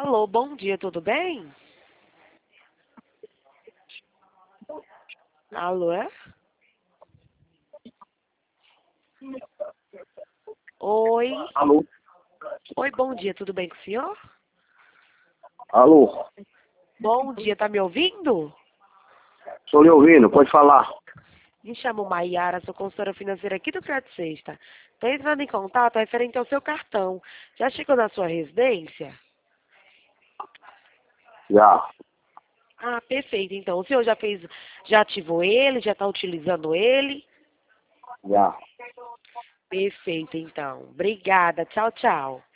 Alô, bom dia, tudo bem? Alô, é? Oi. Alô? Oi, bom dia, tudo bem com o senhor? Alô? Bom dia, tá me ouvindo? Estou lhe ouvindo, pode falar. Me chamo Maiara, sou consultora financeira aqui do Crédito Sexta. Estou entrando em contato referente ao seu cartão. Já chegou na sua residência? Já. Ah, perfeito. Então, o senhor já ativou ele, já está utilizando ele? Já. Perfeito, então. Obrigada. Tchau, tchau.